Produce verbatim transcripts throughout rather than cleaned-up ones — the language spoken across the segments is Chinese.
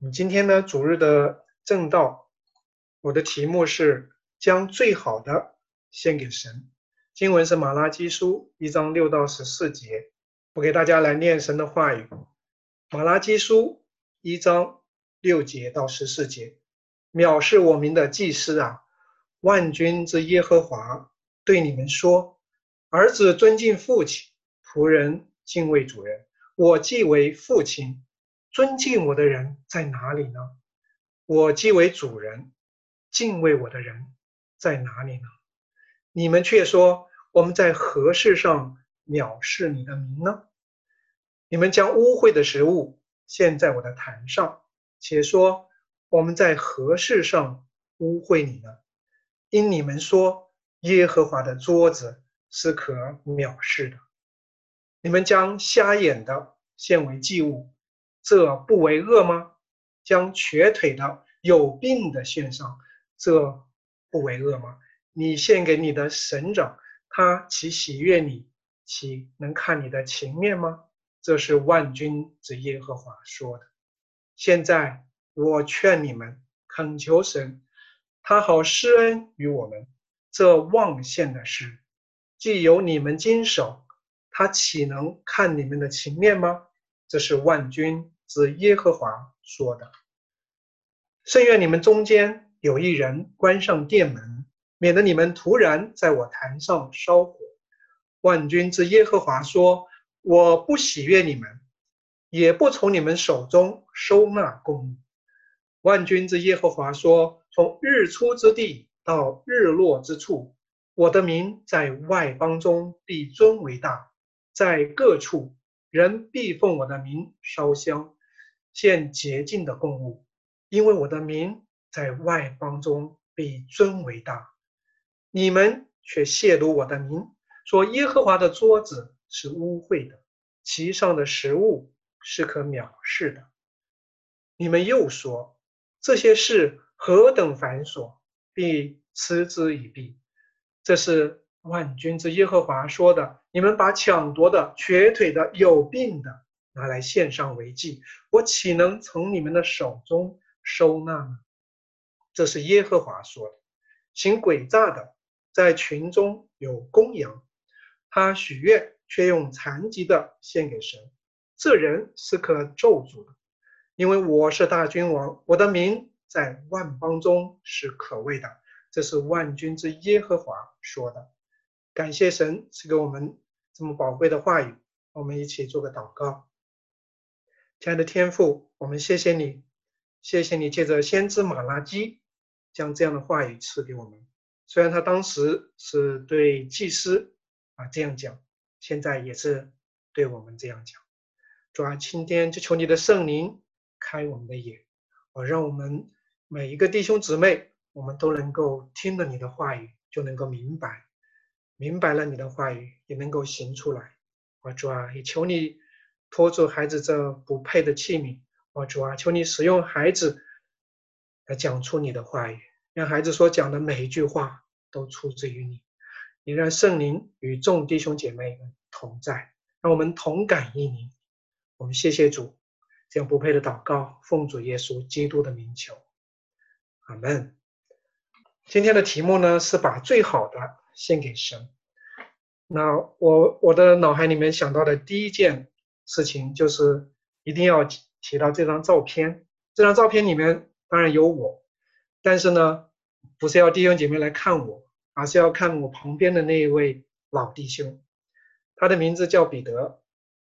嗯今天呢，主日的正道，我的题目是将最好的献给神。经文是马拉基书一章六到十四节，我给大家来念神的话语。马拉基书一章六节到十四节，藐视我民的祭司啊，万军之耶和华对你们说：儿子尊敬父亲，仆人敬畏主人。我既为父亲，尊敬我的人在哪里呢？我既为主人，敬畏我的人在哪里呢？你们却说我们在何事上藐视你的名呢？你们将污秽的食物献在我的坛上，且说我们在何事上污秽你呢？因你们说耶和华的桌子是可藐视的。你们将瞎眼的献为祭物，这不为恶吗？将瘸腿的、有病的献上，这不为恶吗？你献给你的神长，他岂喜悦你，岂能看你的情面吗？这是万军之耶和华说的。现在我劝你们，恳求神，他好施恩于我们。这妄献的事，既由你们经手，他岂能看你们的情面吗？这是万军之耶和华说的。甚愿你们中间有一人关上殿门，免得你们突然在我坛上烧火。万军之耶和华说：我不喜悦你们，也不从你们手中收纳供物。万军之耶和华说：从日出之地到日落之处，我的名在外邦中必尊为大，在各处人必奉我的名烧香，献洁净的供物，因为我的名在外邦中必尊为大。你们却亵渎我的名，说耶和华的桌子是污秽的，其上的食物是可藐视的。你们又说这些事何等繁琐，必嗤之以鼻。这是万军之耶和华说的。你们把抢夺的、瘸腿的、有病的拿来献上为祭，我岂能从你们的手中收纳呢？这是耶和华说的。行诡诈的在群中有公羊，他许愿却用残疾的献给神，这人是可咒诅的。因为我是大君王，我的名在万邦中是可畏的。这是万军之耶和华说的。感谢神赐给我们这么宝贵的话语，我们一起做个祷告。亲爱的天父，我们谢谢你，谢谢你借着先知马拉基将这样的话语赐给我们。虽然他当时是对祭司啊这样讲，现在也是对我们这样讲。主啊，今天就求你的圣灵开我们的眼，哦，让我们每一个弟兄姊妹，我们都能够听了你的话语，就能够明白，明白了你的话语，也能够行出来。哦，主啊，也求你托住孩子这不配的器皿。哦，主啊，求你使用孩子来讲出你的话语，让孩子所讲的每一句话都出自于你。也让圣灵与众弟兄姐妹们同在，让我们同感一灵。我们谢谢主，这样不配的祷告，奉主耶稣基督的名求，阿们。今天的题目呢是把最好的献给神。那我我的脑海里面想到的第一件事情就是一定要提到这张照片。这张照片里面当然有我，但是呢，不是要弟兄姐妹来看我，而是要看我旁边的那一位老弟兄，他的名字叫彼得。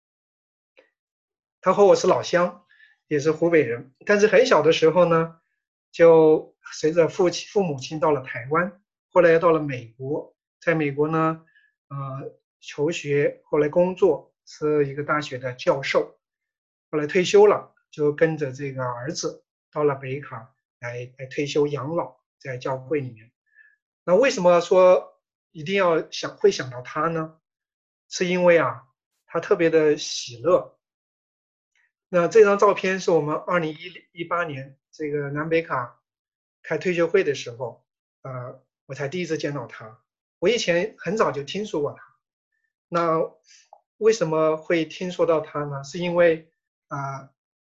他和我是老乡，也是湖北人，但是很小的时候呢，就随着父亲父母亲到了台湾，后来又到了美国，在美国呢，呃，求学，后来工作，是一个大学的教授，后来退休了，就跟着这个儿子到了北卡来来退休养老，在教会里面。那为什么说一定要想会想到他呢？是因为啊，他特别的喜乐。那这张照片是我们二零一八年这个南北卡开退休会的时候，呃，我才第一次见到他。我以前很早就听说过他。那为什么会听说到他呢？是因为啊、呃，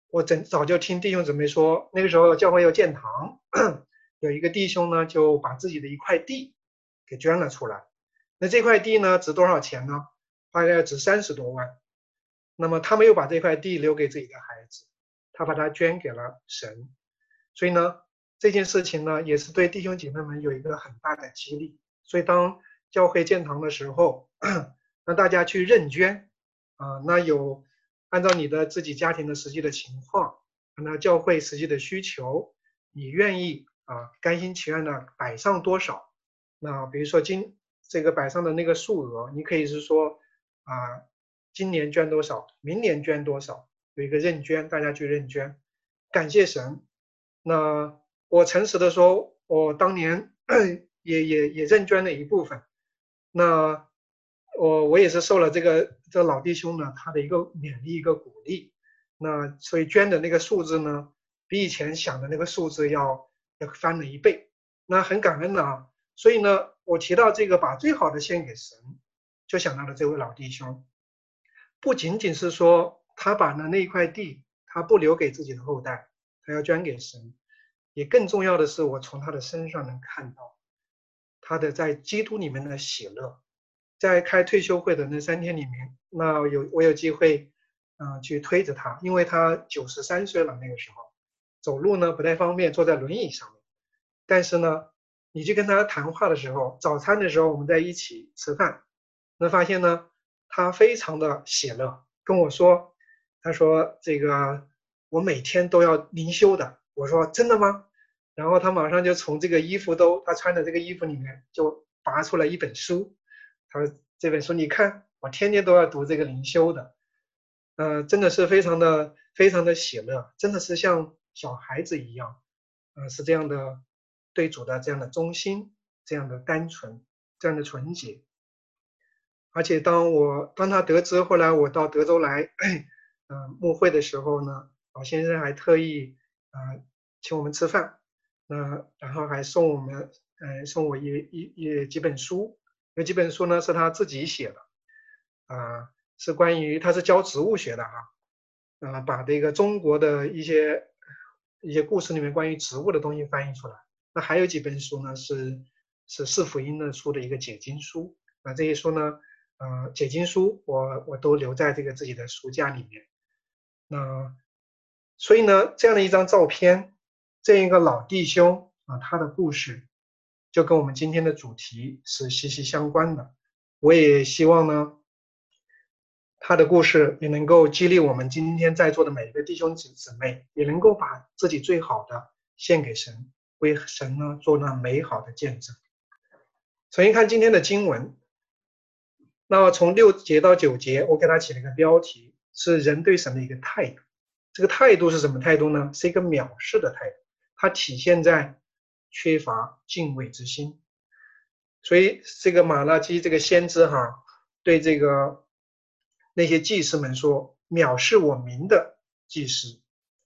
我早早就听弟兄姊妹说，那个时候教会要建堂，有一个弟兄呢就把自己的一块地给捐了出来。那这块地呢值多少钱呢？大概值三十多万。那么他没有把这块地留给自己的孩子，他把它捐给了神。所以呢，这件事情呢也是对弟兄姐妹们有一个很大的激励。所以当教会建堂的时候，让大家去认捐啊，那有按照你的自己家庭的实际的情况，那教会实际的需求，你愿意啊甘心情愿的摆上多少？那比如说今这个摆上的那个数额，你可以是说啊，今年捐多少，明年捐多少，有一个认捐，大家去认捐，感谢神。那我诚实的说，我当年也也也认捐了一部分。那我我也是受了这个这个老弟兄呢他的一个勉励一个鼓励，那所以捐的那个数字呢，比以前想的那个数字要要翻了一倍，那很感恩的啊。所以呢，我提到这个把最好的献给神，就想到了这位老弟兄，不仅仅是说他把呢那一块地他不留给自己的后代，他要捐给神，也更重要的是我从他的身上能看到他的在基督里面的喜乐。在开退休会的那三天里面，那有我有机会，嗯、呃，去推着他，因为他九十三岁了，那个时候走路呢不太方便，坐在轮椅上面。但是呢，你去跟他谈话的时候，早餐的时候我们在一起吃饭，那发现呢，他非常的喜乐，跟我说，他说这个我每天都要灵修的。我说真的吗？然后他马上就从这个衣服兜，他穿的这个衣服里面就拔出来一本书。他说这本书你看，我天天都要读这个灵修的，呃，真的是非常的非常的喜乐，真的是像小孩子一样，呃，是这样的对主的这样的忠心，这样的单纯，这样的纯洁。而且当我当他得知后来我到德州来，嗯、呃，牧会的时候呢，老先生还特意呃请我们吃饭，那然后还送我们呃送我一一一几本书。有几本书呢是他自己写的，啊、呃，是关于他是教植物学的啊，啊、呃，把这个中国的一些一些故事里面关于植物的东西翻译出来。那还有几本书呢是是四福音的书的一个解经书，那这些书呢，呃，解经书我我都留在这个自己的书架里面。那所以呢，这样的一张照片，这一个老弟兄啊，他的故事就跟我们今天的主题是息息相关的。我也希望呢，他的故事也能够激励我们今天在座的每一个弟兄姊妹，也能够把自己最好的献给神，为神呢做那美好的见证。首先看今天的经文，那从六节到九节，我给他起了一个标题，是人对神的一个态度。这个态度是什么态度呢？是一个藐视的态度，它体现在缺乏敬畏之心。所以这个马拉基这个先知哈，对这个那些祭司们说，藐视我名的祭司。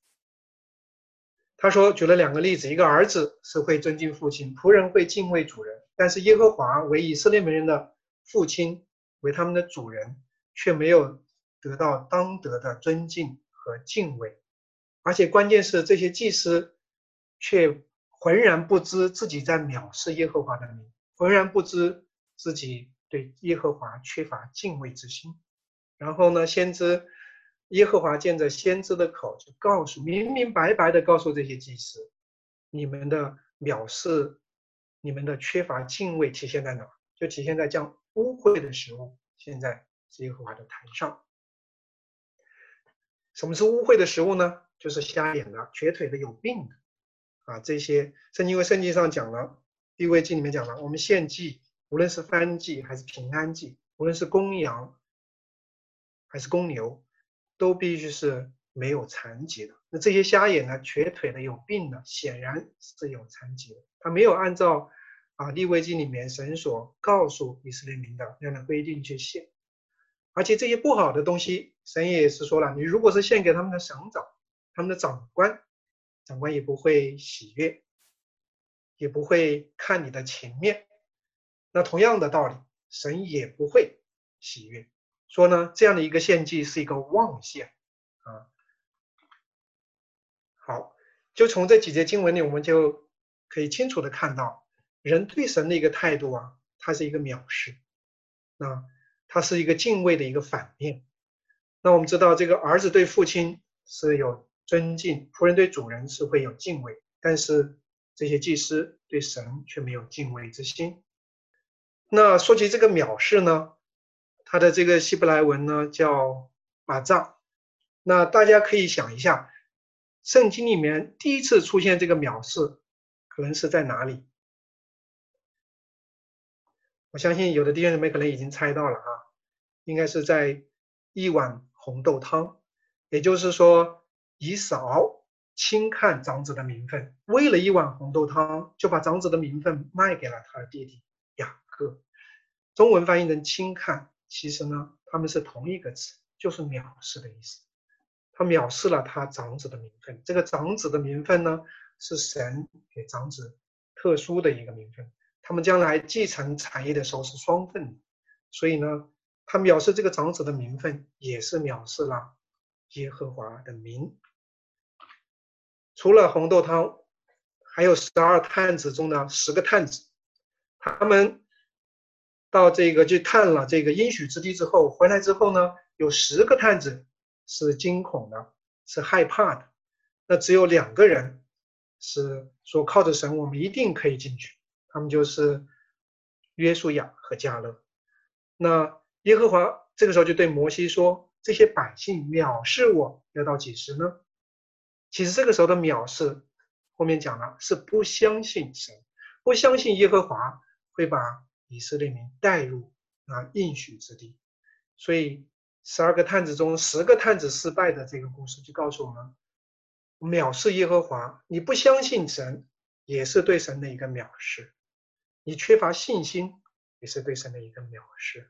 他说举了两个例子，一个儿子是会尊敬父亲，仆人会敬畏主人，但是耶和华为以色列人的父亲，为他们的主人，却没有得到当得的尊敬和敬畏。而且关键是这些祭司却浑然不知自己在藐视耶和华的名，浑然不知自己对耶和华缺乏敬畏之心。然后呢，先知耶和华见着先知的口，就告诉明明白白的告诉这些祭司，你们的藐视，你们的缺乏敬畏体现在哪？就体现在将污秽的食物现在是耶和华的坛上。什么是污秽的食物呢？就是瞎眼的、瘸腿的、有病的啊，这些圣经因为圣经上讲了，利未记里面讲了，我们献祭，无论是燔祭还是平安祭，无论是公羊还是公牛，都必须是没有残疾的。那这些瞎眼的、瘸腿的、有病的，显然是有残疾的。他没有按照啊利未记里面神所告诉以色列民的那样的规定去献。而且这些不好的东西，神也是说了，你如果是献给他们的省长、他们的长官，长官也不会喜悦，也不会看你的情面。那同样的道理，神也不会喜悦。说呢，这样的一个献祭是一个妄献啊。 好，就从这几节经文里，我们就可以清楚的看到，人对神的一个态度啊，它是一个藐视，那它是一个敬畏的一个反面。那我们知道，这个儿子对父亲是有尊敬，仆人对主人是会有敬畏，但是这些祭司对神却没有敬畏之心。那说起这个藐视呢，它的这个希伯来文呢叫马藏。那大家可以想一下，圣经里面第一次出现这个藐视，可能是在哪里？我相信有的弟兄姊妹可能已经猜到了啊，应该是在一碗红豆汤，也就是说，以扫轻看长子的名分，为了一碗红豆汤，就把长子的名分卖给了他的弟弟雅各。中文翻译成轻看，其实呢，他们是同一个词，就是藐视的意思。他藐视了他长子的名分，这个长子的名分呢，是神给长子特殊的一个名分，他们将来继承产业的时候是双份的，所以呢，他藐视这个长子的名分，也是藐视了耶和华的名。除了红豆汤，还有十二探子中的十个探子，他们到这个去探了这个应许之地之后，回来之后呢，有十个探子是惊恐的，是害怕的。那只有两个人是说靠着神，我们一定可以进去。他们就是约书亚和迦勒。那耶和华这个时候就对摩西说：“这些百姓藐视我，要到几时呢？”其实这个时候的藐视，后面讲了是不相信神，不相信耶和华会把以色列民带入啊应许之地。所以十二个探子中十个探子失败的这个故事就告诉我们，藐视耶和华，你不相信神，也是对神的一个藐视；你缺乏信心，也是对神的一个藐视。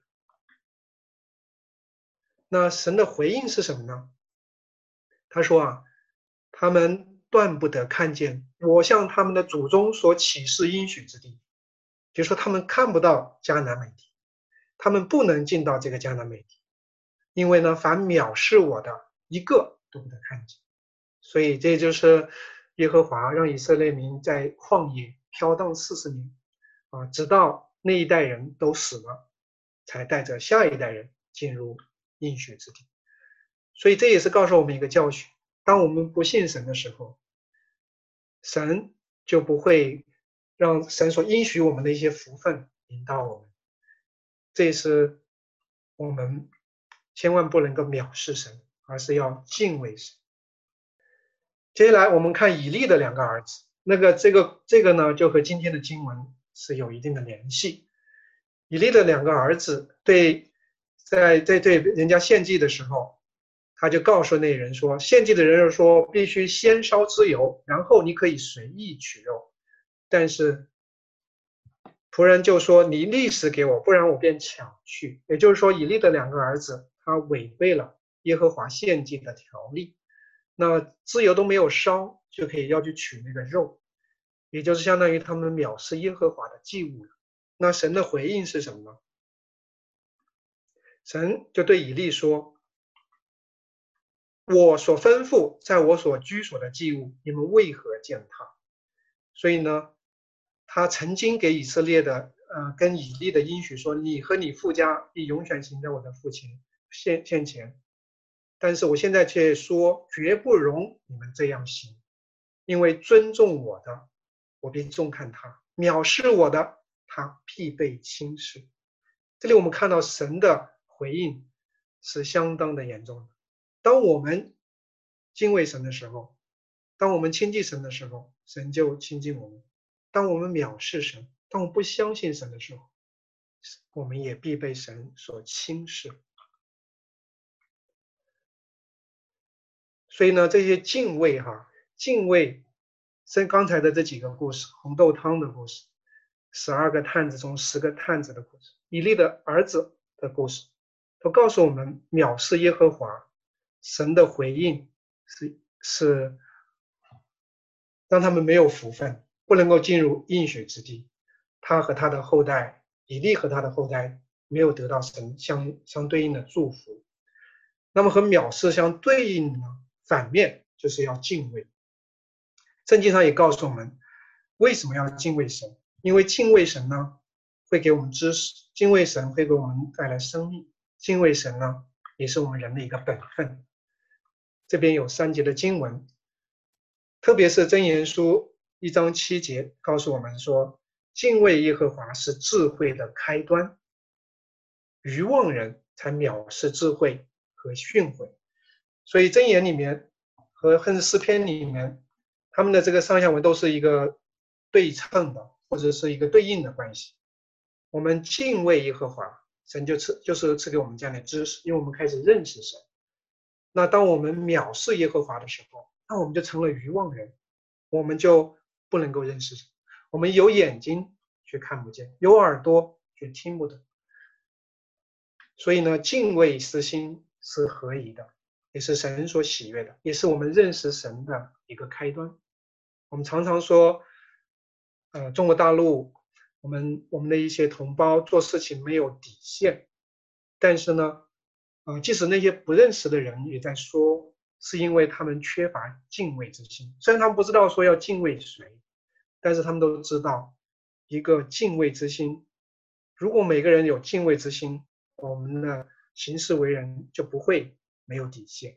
那神的回应是什么呢？他说啊，他们断不得看见我向他们的祖宗所启示应许之地，就是说他们看不到迦南美地，他们不能进到这个迦南美地，因为呢，凡藐视我的一个都不得看见。所以这就是耶和华让以色列民在旷野飘荡四十年啊，直到那一代人都死了，才带着下一代人进入应许之地。所以这也是告诉我们一个教训，当我们不信神的时候，神就不会让神所应许我们的一些福分引导我们。这也是我们千万不能够藐视神，而是要敬畏神。接下来我们看以利的两个儿子，那个这个这个呢，就和今天的经文是有一定的联系。以利的两个儿子对在在对人家献祭的时候，他就告诉那人说，献祭的人说必须先烧脂油，然后你可以随意取肉。但是仆人就说，你立时给我，不然我便抢去。也就是说，以利的两个儿子他违背了耶和华献祭的条例，那脂油都没有烧就可以要去取那个肉，也就是相当于他们藐视耶和华的祭物了。那神的回应是什么呢？神就对以利说，我所吩咐在我所居所的祭物，你们为何践踏？所以呢，他曾经给以色列的呃跟以利的应许说，你和你父家必永远行在我的父亲先先前，但是我现在却说，绝不容你们这样行，因为尊重我的，我必重看他；藐视我的，他必被轻视。这里我们看到神的回应是相当的严重的。当我们敬畏神的时候，当我们亲近神的时候，神就亲近我们；当我们藐视神，当我们不相信神的时候，我们也必被神所轻视。所以呢，这些敬畏哈，敬畏，像刚才的这几个故事，红豆汤的故事，十二个探子中十个探子的故事，以利的儿子的故事，都告诉我们，藐视耶和华，神的回应是是让他们没有福分，不能够进入应许之地。他和他的后代，以利和他的后代没有得到神相相对应的祝福。那么和藐视相对应呢，反面就是要敬畏。 圣经上也告诉我们，为什么要敬畏神？因为敬畏神呢，会给我们知识，敬畏神会给我们带来生命，敬畏神呢，也是我们人的一个本分。这边有三节的经文，特别是箴言书一章七节告诉我们说，敬畏耶和华是智慧的开端，愚妄人才藐视智慧和训诲。所以箴言里面和恨诗篇里面，他们的这个上下文都是一个对称的，或者是一个对应的关系。我们敬畏耶和华，神就赐就是赐给我们这样的知识，因为我们开始认识神。那当我们藐视耶和华的时候，那我们就成了愚妄人，我们就不能够认识神。我们有眼睛却看不见，有耳朵却听不得。所以呢，敬畏之心是合宜的，也是神所喜悦的，也是我们认识神的一个开端。我们常常说，呃，中国大陆，我们我们的一些同胞做事情没有底线，但是呢，呃，即使那些不认识的人也在说，是因为他们缺乏敬畏之心。虽然他们不知道说要敬畏谁，但是他们都知道一个敬畏之心。如果每个人有敬畏之心，我们的行事为人就不会没有底线。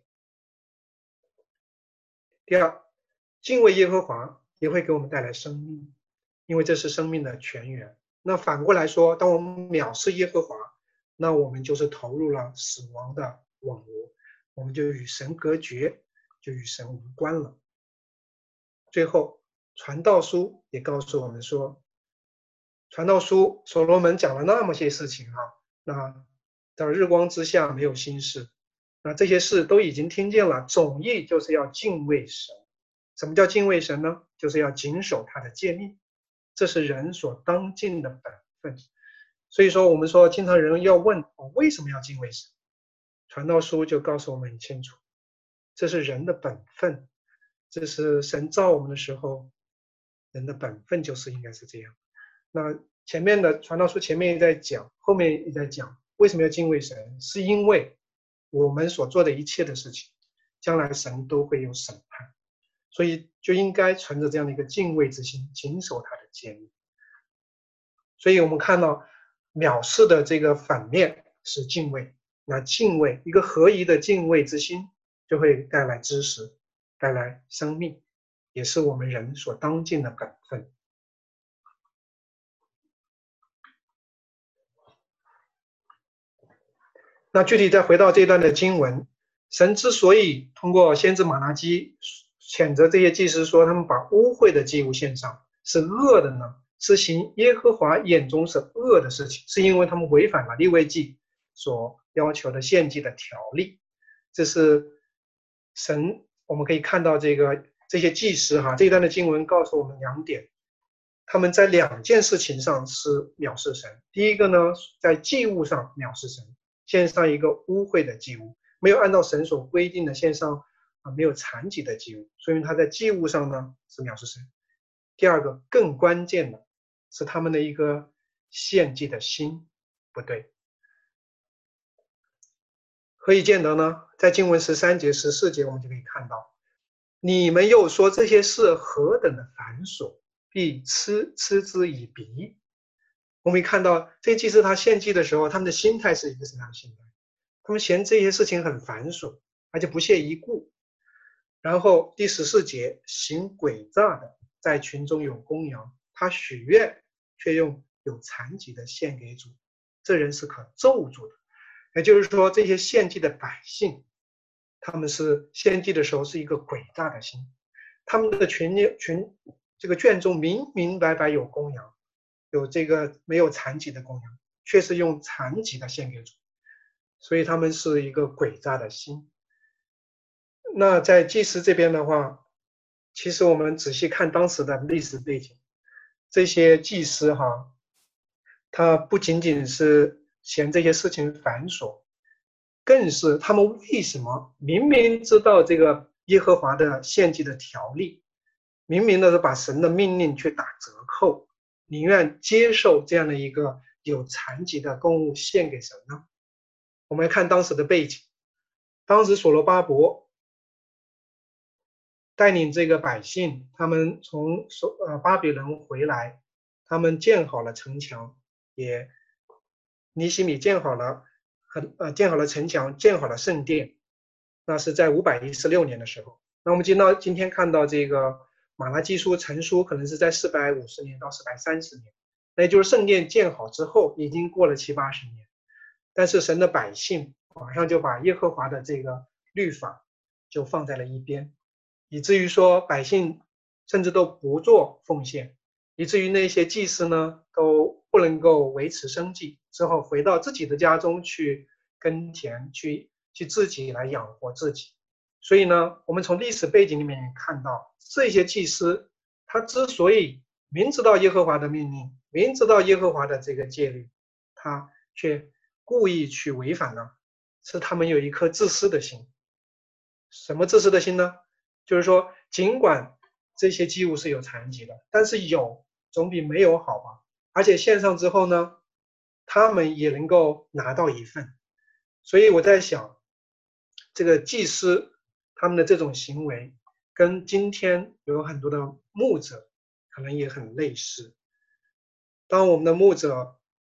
第二，敬畏耶和华也会给我们带来生命，因为这是生命的泉源。那反过来说，当我们藐视耶和华，那我们就是投入了死亡的网罗，我们就与神隔绝，就与神无关了。最后，传道书也告诉我们说，传道书所罗门讲了那么些事情啊，那在日光之下没有新事，那这些事都已经听见了，总意就是要敬畏神。什么叫敬畏神呢？就是要谨守他的诫命，这是人所当尽的本分。所以说我们说经常人要问、哦、为什么要敬畏神，传道书就告诉我们很清楚，这是人的本分，这是神造我们的时候人的本分就是应该是这样。那前面的传道书前面也在讲，后面也在讲为什么要敬畏神，是因为我们所做的一切的事情将来神都会有审判，所以就应该存着这样的一个敬畏之心，谨守他的诫命。所以我们看到藐视的这个反面是敬畏，那敬畏一个合宜的敬畏之心就会带来知识，带来生命，也是我们人所当尽的本分。那具体再回到这段的经文，神之所以通过先知玛拿基谴责这些祭司说他们把污秽的祭物献上是恶的呢，是行耶和华眼中是恶的事情，是因为他们违反了利未记所要求的献祭的条例。这是神，我们可以看到这个这些祭司哈，这一段的经文告诉我们两点，他们在两件事情上是藐视神。第一个呢，在祭物上藐视神，献上一个污秽的祭物，没有按照神所规定的献上啊没有残疾的祭物，所以他在祭物上呢是藐视神。第二个更关键的是他们的一个献祭的心不对。何以见得呢？在经文十三节十四节我们就可以看到，你们又说这些事何等的繁琐，必嗤嗤之以鼻。我们看到这些祭司他献祭的时候，他们的心态是一个什么样的心态？他们嫌这些事情很繁琐，而且不屑一顾。然后第十四节，行诡诈的在群中有公羊，他许愿却用有残疾的献给主，这人是可咒诅的。也就是说，这些献祭的百姓，他们是献祭的时候是一个诡诈的心，他们的群群这个圈中明明白白有公羊，有这个没有残疾的公羊，却是用残疾的献给主，所以他们是一个诡诈的心。那在祭司这边的话，其实我们仔细看当时的历史背景，这些祭司哈，他不仅仅是嫌这些事情繁琐，更是他们为什么明明知道这个耶和华的献祭的条例，明明的是把神的命令去打折扣，宁愿接受这样的一个有残疾的供物献给神呢？我们来看当时的背景，当时所罗巴伯带领这个百姓，他们从所呃巴比伦回来，他们建好了城墙，也尼希米建好了很呃建好了城墙，建好了圣殿，那是在五百一十六年的时候。那我们今到今天看到这个马拉基书成书，可能是在四百五十年到四百三十年，那也就是圣殿建好之后，已经过了七八十年。但是神的百姓马上就把耶和华的这个律法就放在了一边，以至于说百姓甚至都不做奉献，以至于那些祭司呢都不能够维持生计，只好回到自己的家中去耕田，去去自己来养活自己。所以呢，我们从历史背景里面看到，这些祭司他之所以明知道耶和华的命令，明知道耶和华的这个戒律，他却故意去违反了，是他们有一颗自私的心。什么自私的心呢？就是说，尽管这些祭物是有残疾的，但是有总比没有好吧。而且献上之后呢，他们也能够拿到一份。所以我在想，这个祭司他们的这种行为，跟今天有很多的牧者可能也很类似。当我们的牧者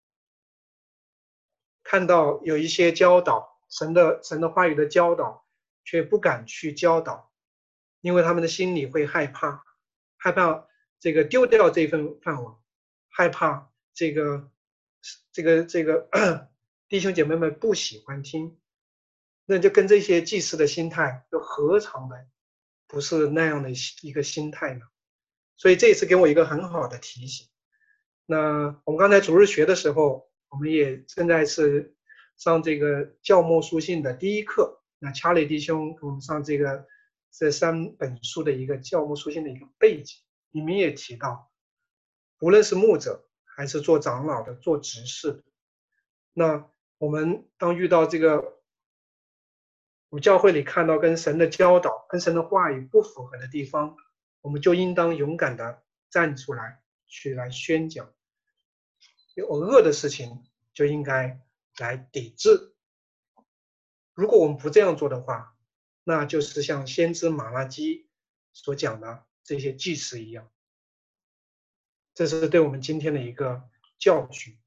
看到有一些教导神的神的话语的教导，却不敢去教导，因为他们的心里会害怕，害怕这个丢掉这份饭碗，害怕这个这个这个弟兄姐妹们不喜欢听，那就跟这些祭司的心态又何尝的不是那样的一个心态呢？所以这一次给我一个很好的提醒。那我们刚才主日学的时候，我们也正在是上这个教牧书信的第一课。那查理弟兄给我们上这个这三本书的一个教牧书信的一个背景，里面也提到，无论是牧者还是做长老的、做执事的，那我们当遇到这个我教会里看到跟神的教导、跟神的话语不符合的地方，我们就应当勇敢的站出来，去来宣讲。有恶的事情就应该来抵制。如果我们不这样做的话，那就是像先知马拉基所讲的这些祭司一样。这是对我们今天的一个教训。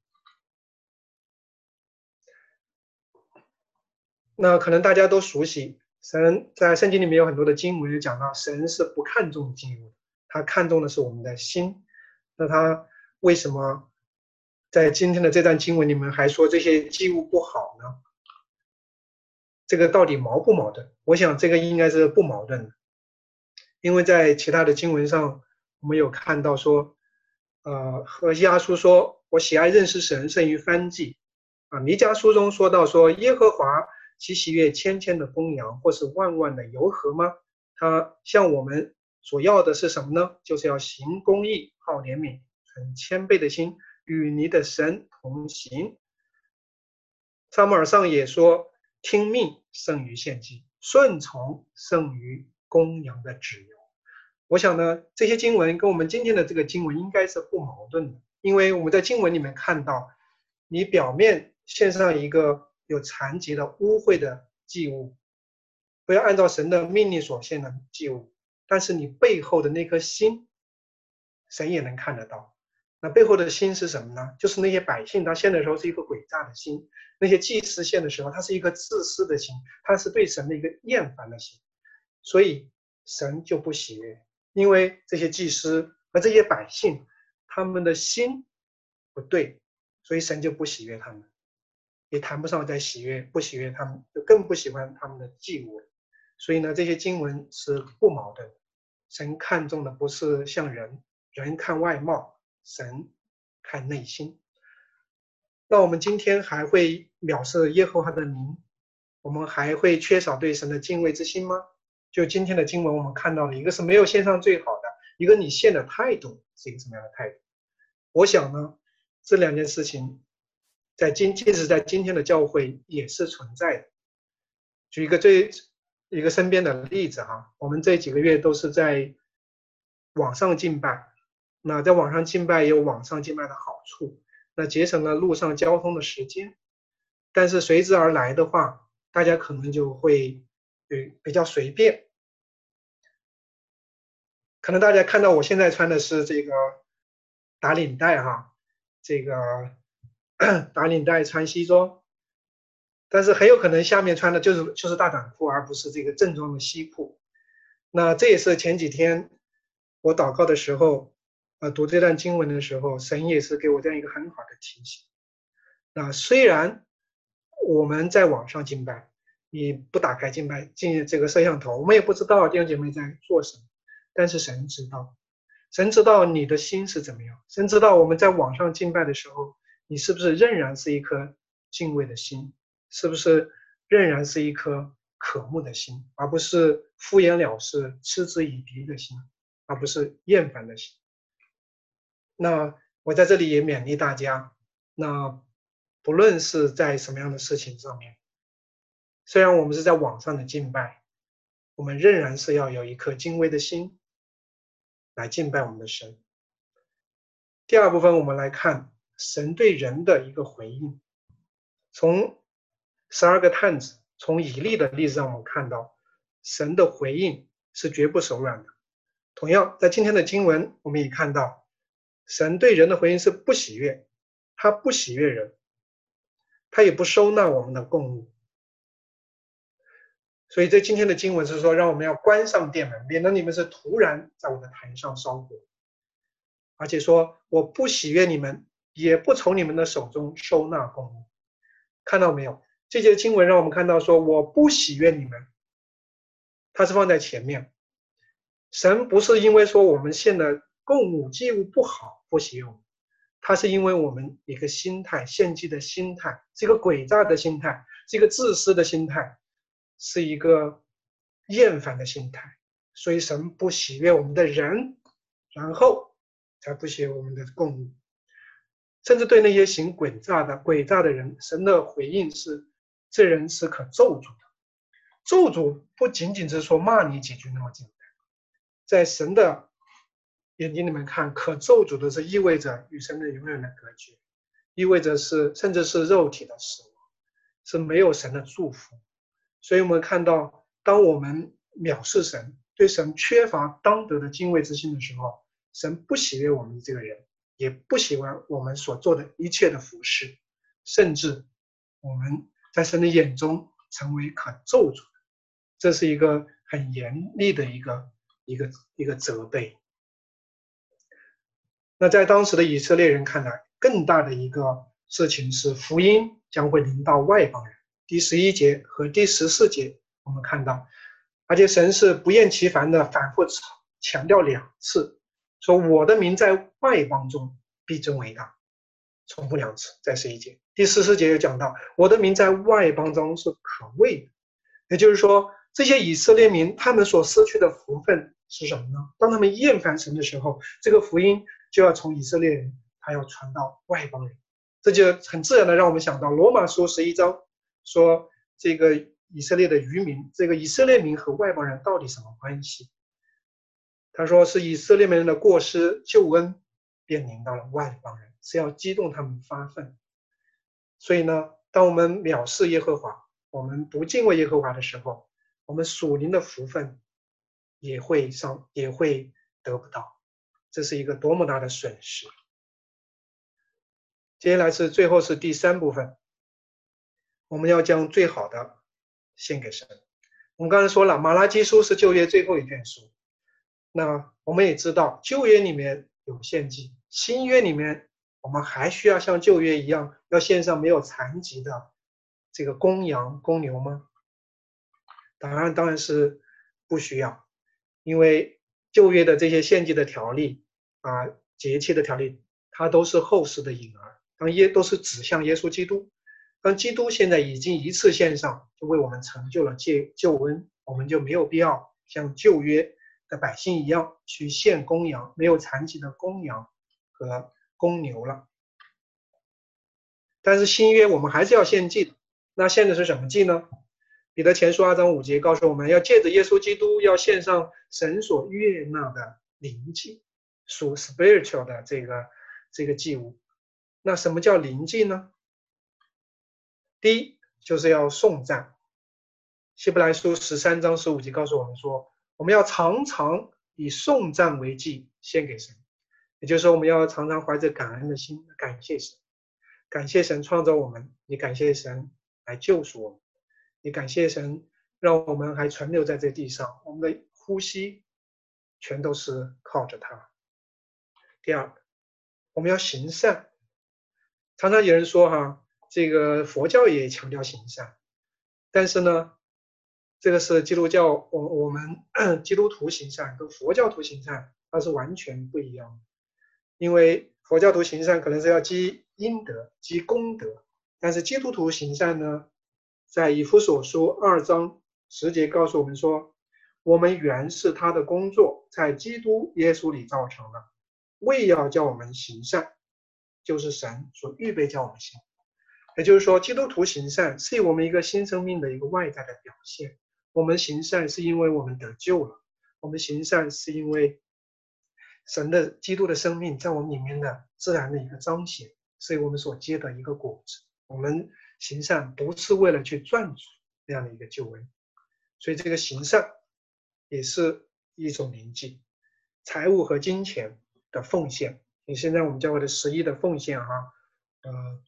那可能大家都熟悉，神在圣经里面有很多的经文讲到，神是不看重祭物的，他看重的是我们的心。那他为什么在今天的这段经文里面还说这些祭物不好呢？这个到底矛不矛盾？我想这个应该是不矛盾的，因为在其他的经文上，我们有看到说，呃，何西阿书说，我喜爱认识神胜于燔祭。啊，弥迦书中说到说，耶和华其喜悦千千的公羊，或是万万的油河吗？他向我们所要的是什么呢？就是要行公义，好怜悯，很谦卑的心，与你的神同行。撒母耳上也说，听命胜于献祭，顺从胜于公羊的脂油。我想呢，这些经文跟我们今天的这个经文应该是不矛盾的，因为我们在经文里面看到，你表面献上一个有残疾的污秽的祭物，不要按照神的命令所献的祭物，但是你背后的那颗心，神也能看得到。那背后的心是什么呢？就是那些百姓他献的时候是一个诡诈的心，那些祭司献的时候他是一个自私的心，他是对神的一个厌烦的心，所以神就不喜悦，因为这些祭司和这些百姓他们的心不对，所以神就不喜悦他们，也谈不上在喜悦，不喜悦他们，就更不喜欢他们的祭物了。所以呢，这些经文是不矛盾的。神看重的不是像人，人看外貌，神看内心。那我们今天还会藐视耶和华的名，我们还会缺少对神的敬畏之心吗？就今天的经文我们看到的，一个是没有献上最好的，一个你献的态度是一个什么样的态度？我想呢，这两件事情在今即使在今天的教会也是存在的。举一个最一个身边的例子哈，我们这几个月都是在网上敬拜，那在网上敬拜也有网上敬拜的好处，那节省了路上交通的时间，但是随之而来的话，大家可能就会比较随便。 可能大家看到我现在穿的是这个打领带哈，这个打领带穿西装，但是很有可能下面穿的就是就是大短裤，而不是这个正装的西裤。那这也是前几天我祷告的时候，呃，读这段经文的时候，神也是给我这样一个很好的提醒。那虽然我们在网上敬拜，你不打开敬拜进这个摄像头，我们也不知道弟兄姐妹在做什么，但是神知道，神知道你的心是怎么样，神知道我们在网上敬拜的时候，你是不是仍然是一颗敬畏的心，是不是仍然是一颗渴慕的心，而不是敷衍了事、嗤之以鼻的心，而不是厌烦的心。那我在这里也勉励大家，那不论是在什么样的事情上面，虽然我们是在网上的敬拜，我们仍然是要有一颗敬畏的心来敬拜我们的神。第二部分我们来看神对人的一个回应。从十二个探子，从以利的例子上我们看到神的回应是绝不手软的。同样在今天的经文我们也看到神对人的回应是不喜悦，他不喜悦人，他也不收纳我们的供物。所以在今天的经文是说，让我们要关上殿门，免得你们是突然在我的坛上烧火。而且说我不喜悦你们，也不从你们的手中收纳供物。看到没有？这节经文让我们看到说我不喜悦你们，它是放在前面。神不是因为说我们献的供物祭物不好不喜悦我们，它是因为我们一个心态，献祭的心态，是一个诡诈的心态，是一个自私的心态，是一个厌烦的心态。所以神不喜悦我们的人，然后才不喜悦我们的供物。甚至对那些行诡诈的诡诈的人，神的回应是这人是可咒诅的。咒诅不仅仅是说骂你几句那么简单，在神的眼睛里面看，可咒诅的是意味着与神的永远的隔绝，意味着是甚至是肉体的死亡，是没有神的祝福。所以我们看到当我们藐视神，对神缺乏当得的敬畏之心的时候，神不喜悦我们这个人，也不喜欢我们所做的一切的服事，甚至我们在神的眼中成为可咒诅的。这是一个很严厉的一个一个一个责备。那在当时的以色列人看来，更大的一个事情是福音将会临到外邦人。第十一节和第十四节我们看到，而且神是不厌其烦的反复强调两次，说我的名在外邦中必真为大，重复两次，在十一节。第十四节又讲到我的名在外邦中是可畏的，也就是说这些以色列民他们所失去的福分是什么呢？当他们厌烦神的时候，这个福音就要从以色列人他要传到外邦人。这就很自然的让我们想到罗马书十一章说这个以色列的渔民，这个以色列民和外邦人到底什么关系？他说是以色列人的过失，救恩便临到了外邦人，是要激动他们发愤。所以呢，当我们藐视耶和华，我们不敬畏耶和华的时候，我们属灵的福分也会上也会得不到，这是一个多么大的损失。接下来是最后是第三部分，我们要将最好的献给神。我们刚才说了，马拉基书是旧约最后一卷书，那我们也知道旧约里面有献祭，新约里面我们还需要像旧约一样要献上没有残疾的这个公羊公牛吗？当然当然是不需要，因为旧约的这些献祭的条例啊，节期的条例，它都是后世的影儿，当耶都是指向耶稣基督。当基督现在已经一次献上，就为我们成就了救恩，我们就没有必要像旧约的百姓一样去献公羊，没有残疾的公羊和公牛了。但是新约我们还是要献祭的，那献的是什么祭呢？彼得前书二章五节告诉我们，要借着耶稣基督要献上神所悦纳的灵祭，属 spiritual 的这个这个祭物。那什么叫灵祭呢？第一就是要颂赞，希伯来书十三章十五节告诉我们说，我们要常常以颂赞为祭献给神。也就是说，我们要常常怀着感恩的心，感谢神，感谢神创造我们，也感谢神来救赎我们，也感谢神让我们还存留在这地上，我们的呼吸全都是靠着他。第二，我们要行善。常常有人说哈，这个佛教也强调行善，但是呢，这个是基督教，我我们基督徒行善跟佛教徒行善它是完全不一样的。因为佛教徒行善可能是要积阴德、积功德，但是基督徒行善呢，在以弗所书二章十节告诉我们说，我们原是他的工作，在基督耶稣里造成的，为要叫我们行善，就是神所预备叫我们行。也就是说，基督徒行善是我们一个新生命的一个外在的表现。我们行善是因为我们得救了，我们行善是因为神的基督的生命在我们里面的自然的一个彰显，所以我们所结的一个果子。我们行善不是为了去赚取这样的一个救恩，所以这个行善也是一种灵祭，财物和金钱的奉献。你现在我们教会的十一的奉献哈，呃，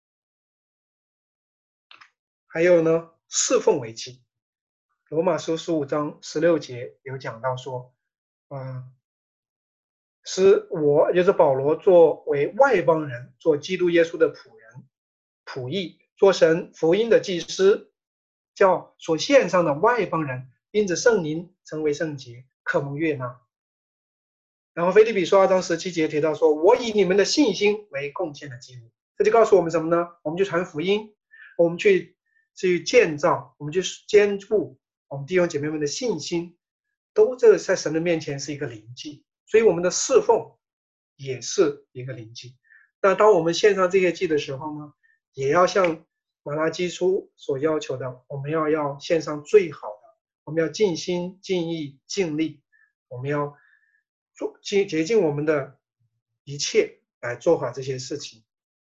还有呢，侍奉为祭。罗马书十五章十六节有讲到说，啊、呃。使我就是保罗作为外邦人，做基督耶稣的仆人、仆役，做神福音的祭司，叫所献上的外邦人因着圣灵成为圣洁，可蒙悦纳。然后腓立比书二章十七节提到说，我以你们的信心为贡献的祭物。这就告诉我们什么呢？我们去传福音，我们去去建造，我们去坚固我们弟兄姐妹们的信心，都这在神的面前是一个灵祭。所以我们的侍奉也是一个灵祭。那当我们献上这些祭的时候呢，也要像马拉基书所要求的，我们要要献上最好的，我们要尽心尽意尽力，我们要做竭竭尽我们的一切来做好这些事情。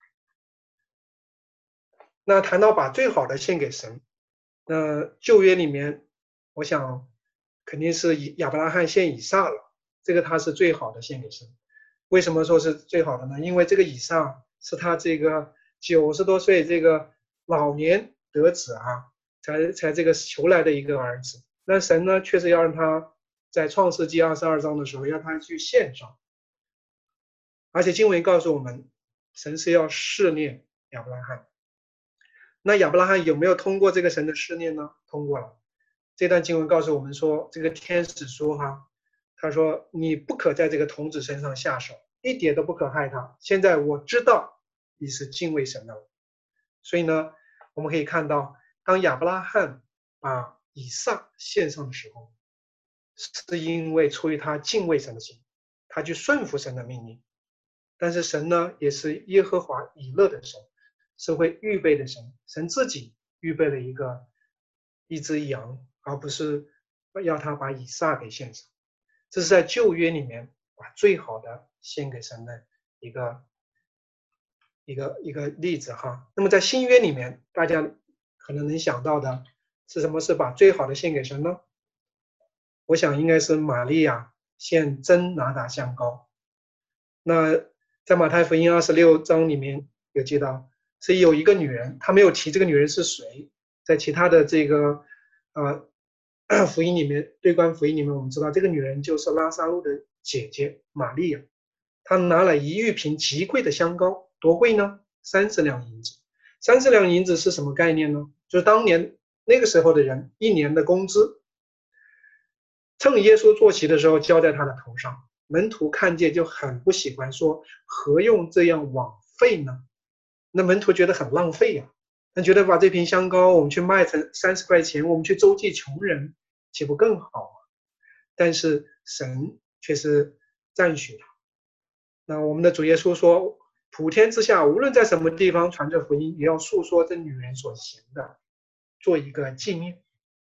那谈到把最好的献给神，那旧约里面我想肯定是以亚伯拉罕献以撒了，这个他是最好的献给神。为什么说是最好的呢？因为这个以撒是他这个九十多岁这个老年得子啊，才才这个求来的一个儿子。那神呢，确实要让他在创世纪二十二章的时候要他去献上，而且经文告诉我们，神是要试炼亚伯拉罕。那亚伯拉罕有没有通过这个神的试炼呢？通过了。这段经文告诉我们说，这个天使说哈，他说你不可在这个童子身上下手，一点都不可害他。现在我知道你是敬畏神的了。所以呢，我们可以看到，当亚伯拉罕把以撒献上的时候，是因为出于他敬畏神的心，他去顺服神的命令。但是神呢，也是耶和华以勒的神，是会预备的神。神自己预备了一个一只羊，而不是要他把以撒给献上。这是在旧约里面把最好的献给神的一个一个一个例子哈。那么在新约里面，大家可能能想到的是什么是把最好的献给神呢？我想应该是玛利亚献真拿达香膏。那在马太福音二十六章里面有记到，是有一个女人，她没有提这个女人是谁，在其他的这个呃福音里面，对观福音里面，我们知道这个女人就是拉撒路的姐姐玛利亚。她拿了一玉瓶极贵的香膏，多贵呢？三十两银子。三十两银子是什么概念呢？就是当年那个时候的人一年的工资，趁耶稣坐席的时候交在他的头上。门徒看见就很不喜欢，说何用这样枉费呢？那门徒觉得很浪费呀、啊，他觉得把这瓶香膏我们去卖成三十块钱，我们去周济穷人，岂不更好吗？但是神却是赞许他。那我们的主耶稣说，普天之下无论在什么地方传着福音，也要述说这女人所行的，做一个纪念。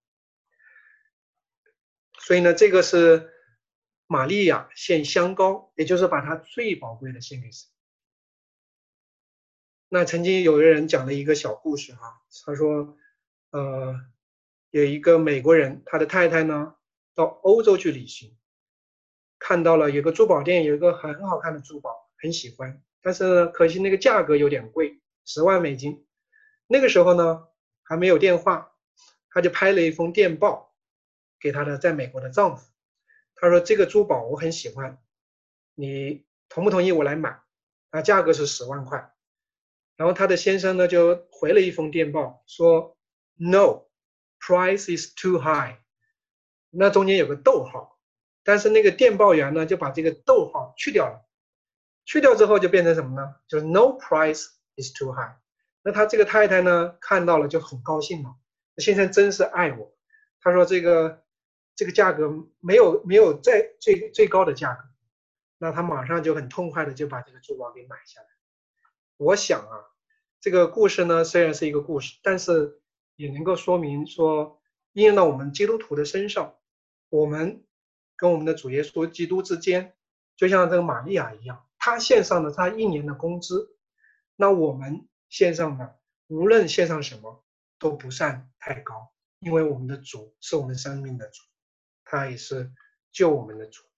所以呢，这个是玛利亚献香膏，也就是把她最宝贵的献给神。那曾经有人讲了一个小故事哈，他说，呃，有一个美国人，他的太太呢到欧洲去旅行， 看到了有个珠宝店有一个很好看的珠宝，很喜欢，但是呢可惜那个价格有点贵，十万美金。那个时候呢还没有电话，他就拍了一封电报给他的在美国的丈夫，他说这个珠宝我很喜欢，你同不同意我来买？啊，价格是十万块。然后他的先生呢就回了一封电报说 No, price is too high。那中间有个逗号，但是那个电报员呢就把这个逗号去掉了，去掉之后就变成什么呢？就是 No price is too high。那他这个太太呢看到了就很高兴了，先生真是爱我。他说这个这个价格没有没有在最最高的价格，那他马上就很痛快的就把这个珠宝给买下来。我想啊，这个故事呢虽然是一个故事，但是也能够说明说，应用到我们基督徒的身上，我们跟我们的主耶稣基督之间，就像这个玛利亚一样，他献上了他一年的工资，那我们献上的无论献上什么都不算太高，因为我们的主是我们生命的主，他也是救我们的主。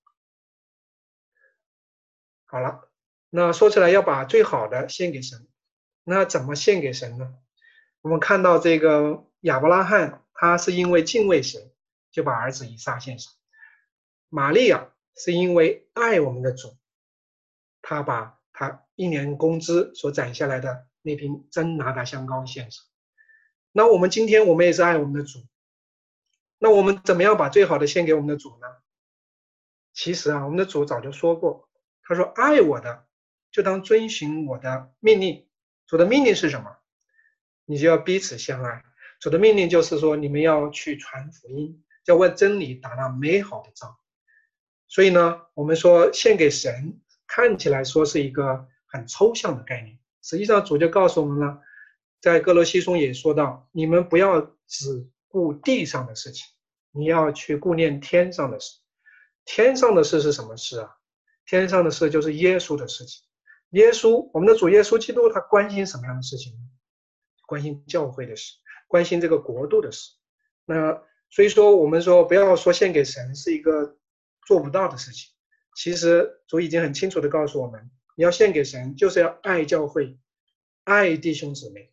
好了，那说起来要把最好的献给神，那怎么献给神呢？我们看到这个亚伯拉罕，他是因为敬畏神，就把儿子以撒献上；玛利亚是因为爱我们的主，他把他一年工资所攒下来的那瓶真拿达香膏献上。那我们今天我们也是爱我们的主，那我们怎么样把最好的献给我们的主呢？其实啊，我们的主早就说过，他说爱我的就当遵循我的命令。主的命令是什么？你就要彼此相爱。主的命令就是说，你们要去传福音，要为真理打那美好的仗。所以呢，我们说献给神，看起来说是一个很抽象的概念，实际上主就告诉我们了，在哥罗西书也说到，你们不要只顾地上的事情，你要去顾念天上的事。天上的事是什么事啊？天上的事就是耶稣的事情。耶稣，我们的主耶稣基督，他关心什么样的事情呢？关心教会的事，关心这个国度的事。那所以说，我们说不要说献给神是一个做不到的事情。其实主已经很清楚的告诉我们，你要献给神，就是要爱教会，爱弟兄姊妹。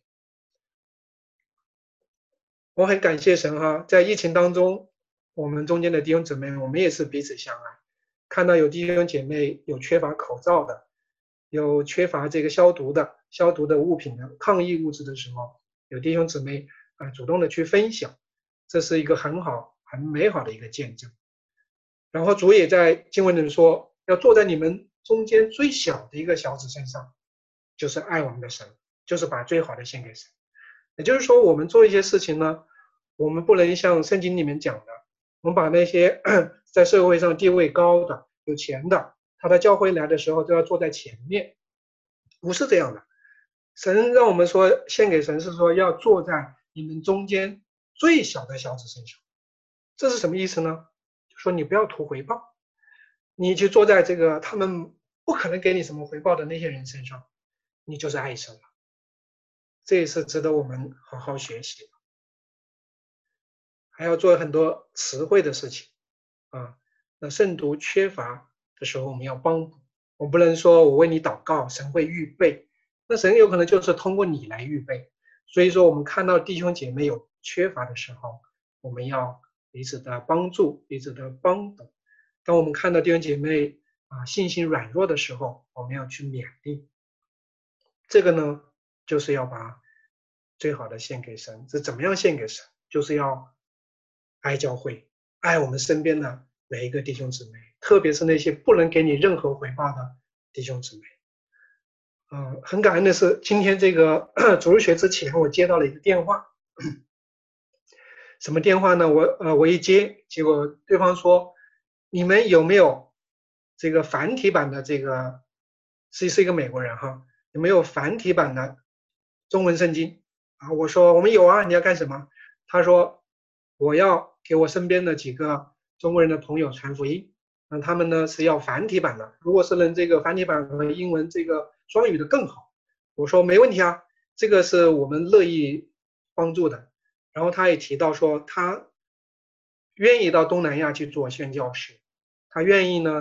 我很感谢神哈，在疫情当中，我们中间的弟兄姊妹，我们也是彼此相爱。看到有弟兄姐妹有缺乏口罩的，有缺乏这个消毒的消毒的物品的抗疫物质的时候，有弟兄姊妹啊主动的去分享，这是一个很好很美好的一个见证。然后主也在经文里说，要坐在你们中间最小的一个小子身上，就是爱我们的神，就是把最好的献给神。也就是说，我们做一些事情呢，我们不能像圣经里面讲的，我们把那些在社会上地位高的、有钱的，他到教会来的时候都要坐在前面，不是这样的。神让我们说献给神，是说要坐在你们中间最小的小子身上。这是什么意思呢？就说你不要图回报，你去坐在这个他们不可能给你什么回报的那些人身上，你就是爱神了。这也是值得我们好好学习的。还要做很多词汇的事情啊。那圣徒缺乏的时候，我们要帮补。我不能说我为你祷告，神会预备，那神有可能就是通过你来预备。所以说，我们看到弟兄姐妹有缺乏的时候，我们要彼此的帮助，彼此的帮补。当我们看到弟兄姐妹啊信心软弱的时候，我们要去勉励。这个呢，就是要把最好的献给神。这怎么样献给神？就是要爱教会，爱我们身边的每一个弟兄姊妹，特别是那些不能给你任何回报的弟兄姊妹。呃，很感恩的是，今天这个主日学之前，我接到了一个电话。什么电话呢？我呃，我一接，结果对方说：“你们有没有这个繁体版的这个？是是一个美国人哈，有没有繁体版的中文圣经？”啊，我说我们有啊，你要干什么？他说我要给我身边的几个中国人的朋友传福音，那他们呢是要繁体版的，如果是能这个繁体版和英文这个双语的更好。我说没问题啊，这个是我们乐意帮助的。然后他也提到说，他愿意到东南亚去做宣教士，他愿意呢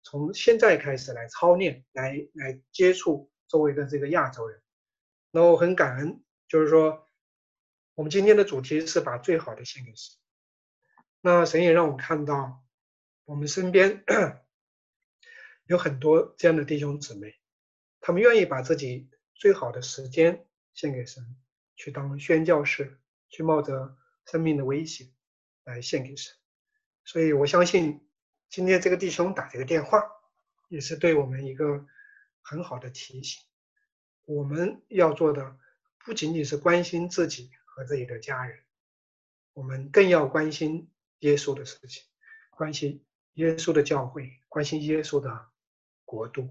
从现在开始来操练，来来接触周围的这个亚洲人。那我很感恩，就是说我们今天的主题是把最好的献给神。那神也让我看到我们身边有很多这样的弟兄姊妹，他们愿意把自己最好的时间献给神，去当宣教士，去冒着生命的危险来献给神。所以我相信今天这个弟兄打这个电话，也是对我们一个很好的提醒。我们要做的不仅仅是关心自己和自己的家人，我们更要关心耶稣的事情，关心耶稣的教会，关心耶稣的国度。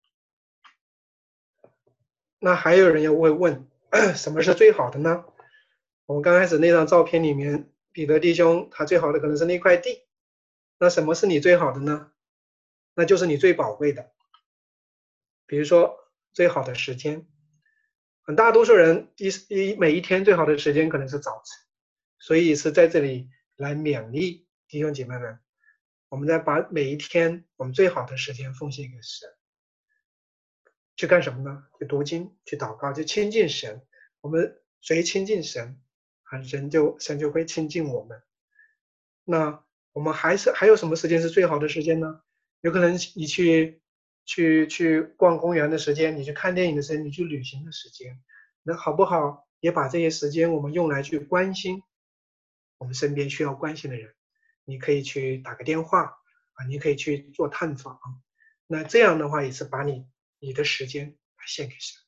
那还有人要会问，什么是最好的呢？我们刚开始那张照片里面，彼得弟兄他最好的可能是那块地。那什么是你最好的呢？那就是你最宝贵的。比如说最好的时间，很大多数人一一每一天最好的时间可能是早晨，所以是在这里来勉励弟兄姐妹们，我们再把每一天我们最好的时间奉献给神。去干什么呢？去读经，去祷告，去亲近神。我们谁亲近神，啊，神就神就会亲近我们。那我们还是还有什么时间是最好的时间呢？有可能你去去去逛公园的时间，你去看电影的时间，你去旅行的时间，那好不好？也把这些时间我们用来去关心我们身边需要关心的人。你可以去打个电话啊，你可以去做探访。那这样的话也是把你你的时间献给神，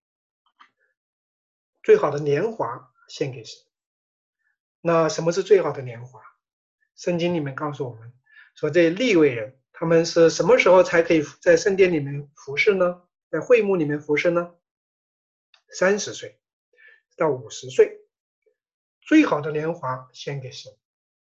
最好的年华献给神。那什么是最好的年华？圣经里面告诉我们说，这利未人他们是什么时候才可以在圣殿里面服侍呢？在会幕里面服侍呢？三十岁到五十岁，最好的年华献给神。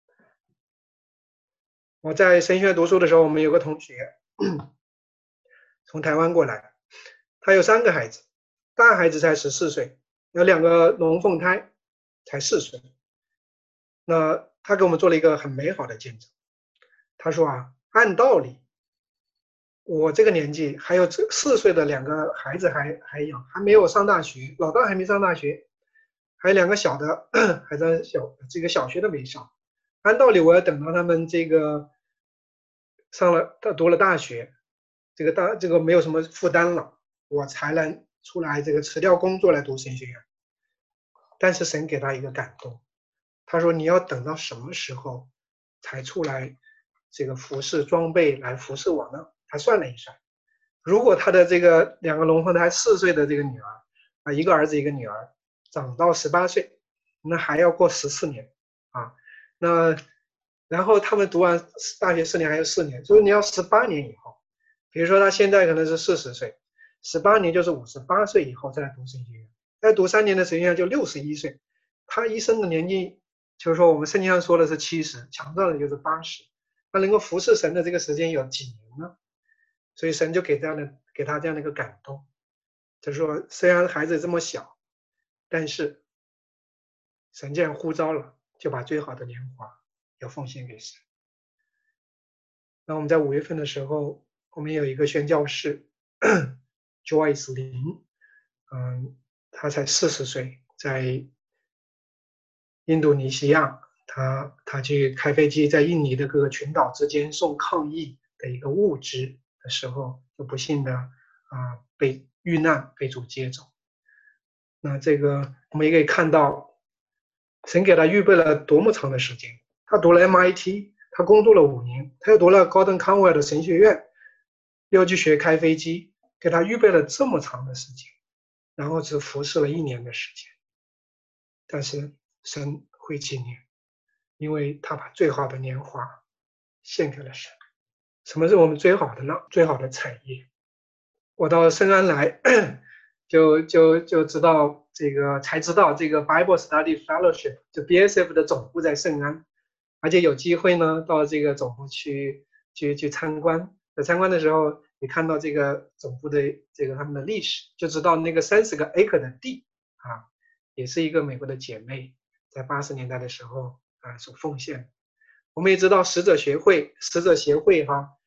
我在神学院读书的时候，我们有个同学从台湾过来，他有三个孩子，大孩子才十四岁，有两个龙凤胎才四岁。那他给我们做了一个很美好的见证。他说啊，按道理我这个年纪还有这四岁的两个孩子还还有还没有上大学，老大还没上大学，还有两个小的还在小这个小学都没上。按道理我要等到他们这个上了他读了大学，这个大这个没有什么负担了，我才能出来这个辞掉工作来读神学院。但是神给他一个感动，他说你要等到什么时候才出来这个服侍装备来服侍我呢？他算了一算，如果他的这个两个龙凤胎四岁的这个女儿啊，一个儿子一个女儿长到十八岁，那还要过十四年啊。那然后他们读完大学四年还有四年，所以你要十八年以后，比如说他现在可能是四十岁，十八年就是五十八岁以后再来读神学院，再读三年的神学院就六十一岁，他一生的年纪就是说我们圣经上说的是七十，强壮的就是八十，他能够服侍神的这个时间有几年呢？所以神就给这样的给他这样的一个感动，就是说虽然孩子这么小，但是神既然呼召了，就把最好的年华要奉献给神。那我们在五月份的时候，我们有一个宣教士Joyce 林，嗯，他才四十岁，在印度尼西亚，他他去开飞机在印尼的各个群岛之间送抗疫的一个物资的时候，就不幸的啊、呃、被遇难，被主接走。那这个我们也可以看到，神给他预备了多么长的时间。他读了 M I T， 他工作了五年，他又读了 Gordon Conwell 的神学院，又去学开飞机，给他预备了这么长的时间，然后只服侍了一年的时间。但是神会纪念，因为他把最好的年华献给了神。什么是我们最好的呢？最好的产业。我到圣安来就就就知道这个才知道这个 Bible Study Fellowship 就 B S F 的总部在圣安，而且有机会呢到这个总部去去去参观。在参观的时候，你看到这个总部的这个他们的历史，就知道那个三十个 acre 的地啊，也是一个美国的姐妹在八十年代的时候啊所奉献。我们也知道使者协会，使者协会哈、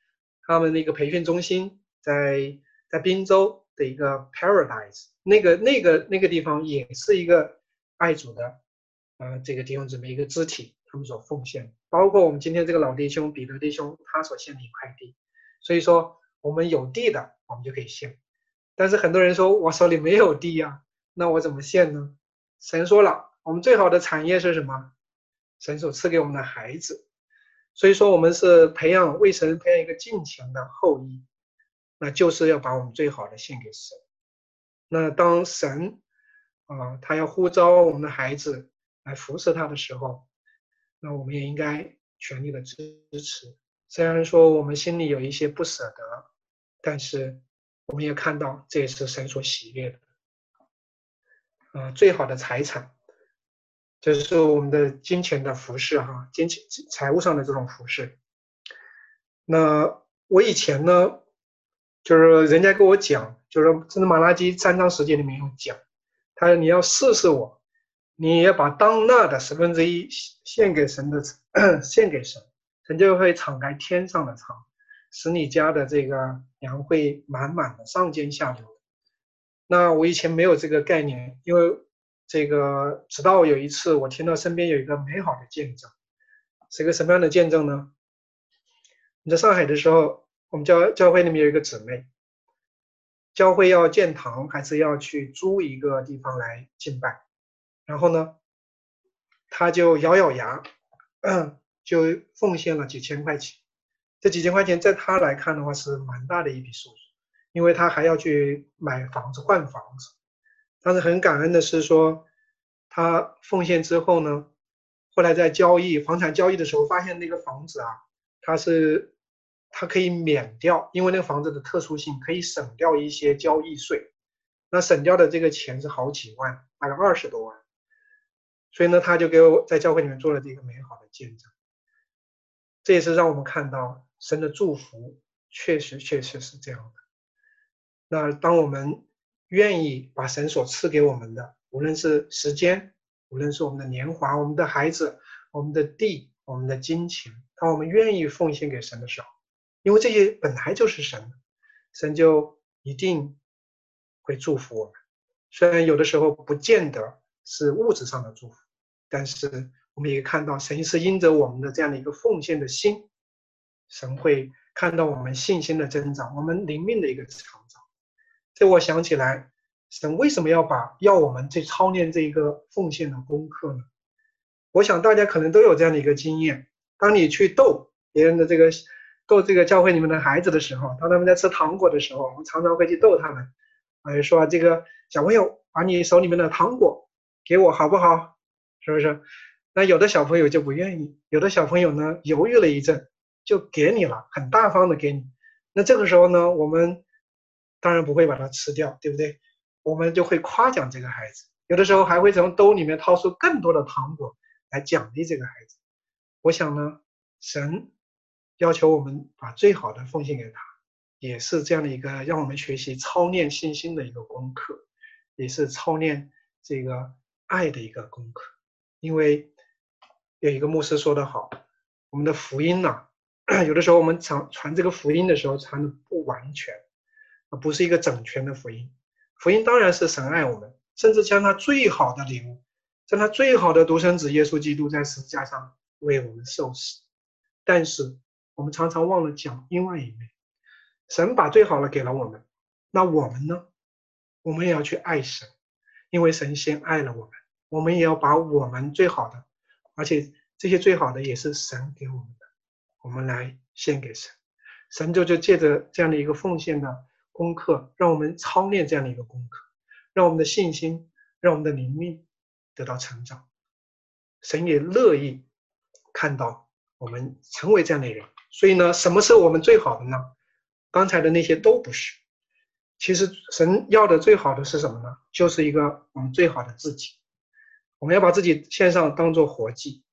他们那个培训中心在在滨州的一个 Paradise， 那个那个那个地方也是一个爱主的呃这个弟兄姊妹一个肢体，他们所奉献，包括我们今天这个老弟兄彼得弟兄他所献的一块地。所以说我们有地的我们就可以献，但是很多人说我手里没有地呀，那我怎么献呢？神说了，我们最好的产业是什么？神所赐给我们的孩子。所以说我们是培养为神培养一个敬虔的后裔，那就是要把我们最好的献给神。那当神啊、呃、他要呼召我们的孩子来服侍他的时候，那我们也应该全力的支持。虽然说我们心里有一些不舍得，但是我们也看到这也是神所喜悦的。啊、呃，最好的财产就是我们的金钱的服饰哈，金钱财务上的这种服饰。那我以前呢，就是人家跟我讲，就是真的马拉基三章十节里面有讲，他说你要试试我，你要把当纳的十分之一献给神的献给神，神就会敞开天上的仓，使你家的这个粮会满满的上尖下流。那我以前没有这个概念，因为这个直到有一次我听到身边有一个美好的见证，是一个什么样的见证呢？你在上海的时候，我们教教会里面有一个姊妹，教会要建堂还是要去租一个地方来敬拜，然后呢，她就咬咬牙，嗯，就奉献了几千块钱。这几千块钱在她来看的话是蛮大的一笔数字，因为她还要去买房子换房子。但是很感恩的是说，她奉献之后呢，后来在交易房产交易的时候，发现那个房子啊，它是它可以免掉，因为那个房子的特殊性可以省掉一些交易税，那省掉的这个钱是好几万，大概二十多万。所以呢，他就给我在教会里面做了这个美好的见证。这也是让我们看到神的祝福确实确实是这样的。那当我们愿意把神所赐给我们的，无论是时间，无论是我们的年华，我们的孩子，我们的地，我们的金钱，当我们愿意奉献给神的时候，因为这些本来就是神的，神就一定会祝福我们。虽然有的时候不见得是物质上的祝福，但是我们也看到神是因着我们的这样的一个奉献的心，神会看到我们信心的增长，我们灵命的一个成长。这我想起来，神为什么要把要我们去操练这一个奉献的功课呢？我想大家可能都有这样的一个经验，当你去逗别人的这个逗这个教会里面的孩子的时候，当他们在吃糖果的时候，我们常常会去逗他们，啊，说这个小朋友把你手里面的糖果给我好不好？是不是？那有的小朋友就不愿意，有的小朋友呢犹豫了一阵就给你了，很大方的给你。那这个时候呢，我们当然不会把它吃掉，对不对？我们就会夸奖这个孩子，有的时候还会从兜里面掏出更多的糖果来奖励这个孩子。我想呢，神要求我们把最好的奉献给他，也是这样的一个让我们学习操练信心的一个功课，也是操练这个爱的一个功课。因为有一个牧师说得好，我们的福音呢、啊，有的时候我们传传这个福音的时候传的不完全，不是一个整全的福音。福音当然是神爱我们，甚至将他最好的礼物，将他最好的独生子耶稣基督在十字架上为我们受死。但是我们常常忘了讲另外一面，神把最好的给了我们，那我们呢？我们也要去爱神，因为神先爱了我们，我们也要把我们最好的，而且这些最好的也是神给我们的，我们来献给神。神就就借着这样的一个奉献的功课，让我们操练这样的一个功课，让我们的信心，让我们的灵命得到成长。神也乐意看到我们成为这样的人。所以呢，什么是我们最好的呢？刚才的那些都不是。其实神要的最好的是什么呢？就是一个我们最好的自己。我们要把自己献上当作活祭。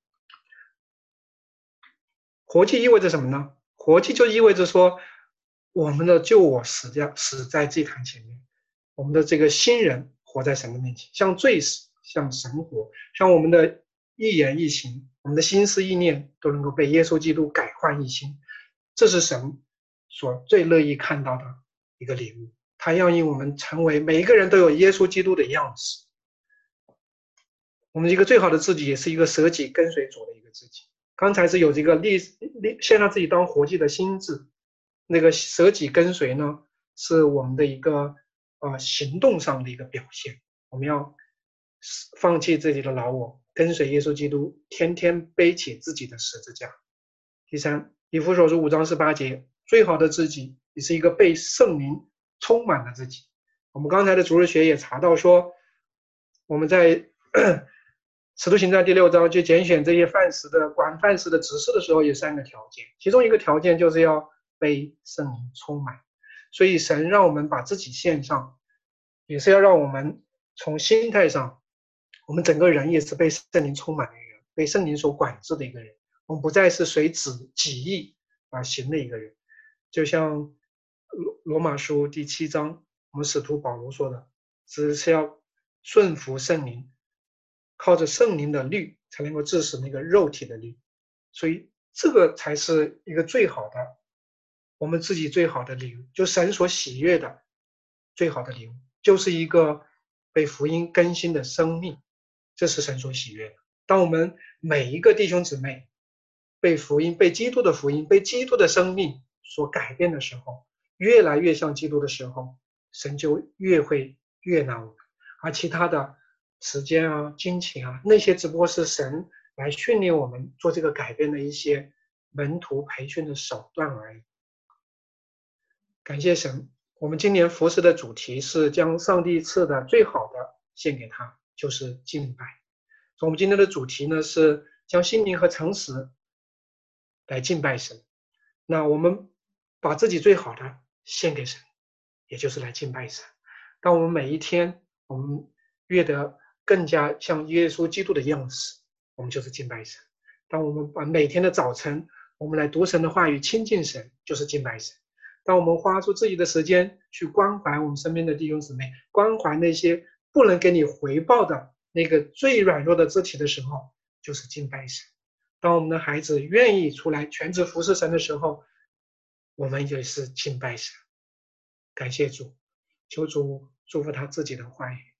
活祭意味着什么呢？活祭就意味着说，我们的旧我死掉，死在祭坛前面，我们的这个新人活在神的面前，像罪死，像神活，像我们的一言一行，我们的心思意念都能够被耶稣基督改换一新。这是神所最乐意看到的一个礼物。他要引我们成为每一个人都有耶稣基督的样式。我们一个最好的自己，也是一个舍己跟随主的一个自己。刚才是有这个立立献上自己当活祭的心智，那个舍己跟随呢，是我们的一个呃行动上的一个表现。我们要放弃自己的老我，跟随耶稣基督，天天背起自己的十字架。第三，以弗所书五章十八节，最好的自己也是一个被圣灵充满的自己。我们刚才的主日学也查到说，我们在使徒行传第六章去拣选这些范式的管范式的执事的时候，有三个条件，其中一个条件就是要被圣灵充满。所以神让我们把自己献上，也是要让我们从心态上，我们整个人也是被圣灵充满的一个人，被圣灵所管制的一个人。我们不再是随己己意而行的一个人。就像罗马书第七章我们使徒保罗说的，只是要顺服圣灵，靠着圣灵的律才能够致使那个肉体的律。所以这个才是一个最好的，我们自己最好的礼物，就神所喜悦的最好的礼物，就是一个被福音更新的生命，这是神所喜悦的。当我们每一个弟兄姊妹被福音、被基督的福音、被基督的生命所改变的时候，越来越像基督的时候，神就越会悦纳我们。而其他的时间啊、金钱啊，那些只不过是神来训练我们做这个改变的一些门徒培训的手段而已。感谢神，我们今年服事的主题是将上帝赐的最好的献给他，就是敬拜。所以我们今天的主题呢是将心灵和诚实来敬拜神。那我们把自己最好的献给神，也就是来敬拜神。当我们每一天我们越得更加像耶稣基督的样式，我们就是敬拜神。当我们把每天的早晨我们来读神的话语，亲近神，就是敬拜神。当我们花出自己的时间去关怀我们身边的弟兄姊妹，关怀那些不能给你回报的那个最软弱的肢体的时候，就是敬拜神。当我们的孩子愿意出来全职服侍神的时候，我们也是敬拜神。感谢主，求主祝福他自己的话语。